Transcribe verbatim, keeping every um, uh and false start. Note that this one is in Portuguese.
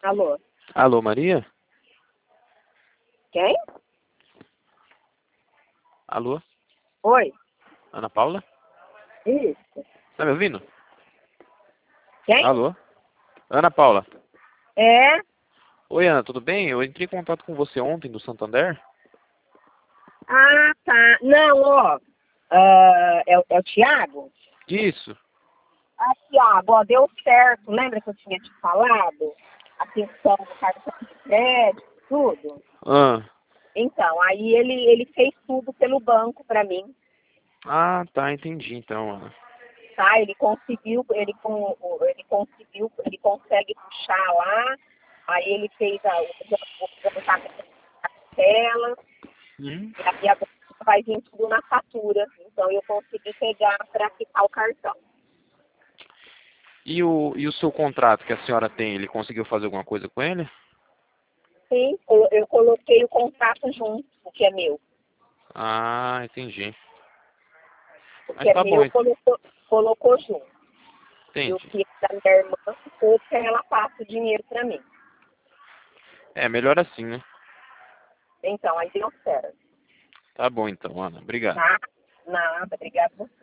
Alô? Alô, Maria? Quem? Alô? Oi? Ana Paula? Isso. Tá me ouvindo? Quem? Alô? Ana Paula? É? Oi, Ana, tudo bem? Eu entrei em contato com você ontem do Santander. Ah, tá. Não, ó. ah, é, o- é o Thiago? Isso. Ah, Thiago, ó, deu certo. Lembra que eu tinha te falado? A questão do cartão de crédito, tudo? Ah, Então, aí ele, ele fez tudo pelo banco pra mim, ah tá, entendi então, Ana. tá? Ele conseguiu, ele, com, ele conseguiu, ele consegue puxar lá, aí ele fez a, o contato da tela, Hum? e aí agora vai vir tudo na fatura. Então eu consegui pegar para quitar o cartão. E o, e o seu contrato que a senhora tem, ele conseguiu fazer alguma coisa com ele? Sim, eu, eu coloquei o contrato junto, o que é meu. Ah, entendi. O que Mas é tá bom, meu ent- colocou, colocou junto. E o entendi. que é da minha irmã ficou que ela passa o dinheiro para mim. É, melhor assim, né? Então, aí deu certo. Tá bom então, Ana. Obrigado. Tá? Nada, obrigada a você.